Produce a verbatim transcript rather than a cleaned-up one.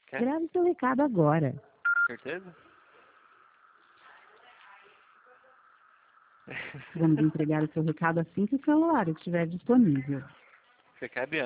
Quer? Grave seu recado agora. Certeza? Vamos entregar o seu recado assim que o celular estiver disponível. Você quer, Bianca?